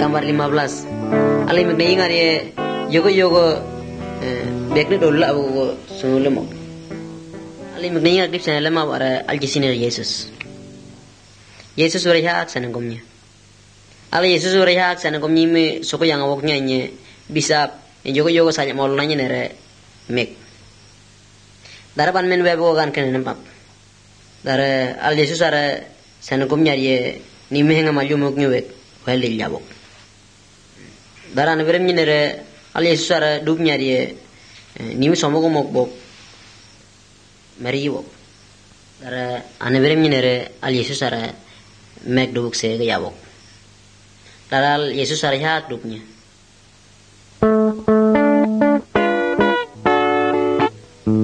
gambar 15. Ali magna ingar ye yogo bekne dolla abu sunulemo. Ali magna ingar dip sana lema bara aljisinir Yesus. Yesus uriha aksana gomnya. Ali Yesus uriha aksana gomnya me soko yang awoknya nye bisa yogo saja mau nanya nere mek. Darapan men bebo kan kene nampak. Dara al Yesus ara sana gomnya ye ni mehenga malju moknya wek wali jabok. Dara ne berem nere al Yesus ara dubnya ye ni somogo mokbok meriwo. Dara ane berem nere al Yesus ara mek dubuk se jabok. Dara al Yesus ara hak dubnya.